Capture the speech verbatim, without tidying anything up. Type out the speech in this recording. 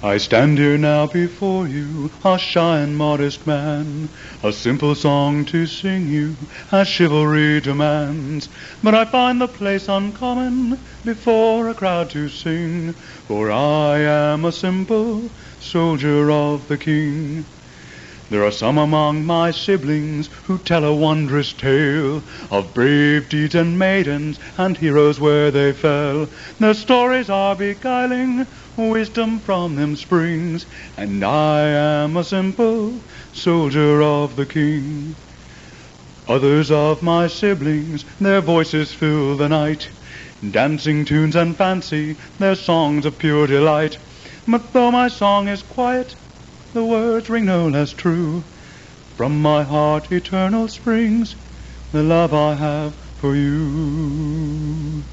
I stand here now before you, a shy and modest man, a simple song to sing you, as chivalry demands. But I find the place uncommon, before a crowd to sing, for I am a simple soldier of the King. There are some among my siblings who tell a wondrous tale of brave deeds and maidens and heroes where they fell. Their stories are beguiling, wisdom from them springs, and I am a simple soldier of the King. Others of my siblings, their voices fill the night, dancing tunes and fancy, their songs of pure delight. But though my song is quiet, the words ring no less true. From my heart eternal springs the love I have for you.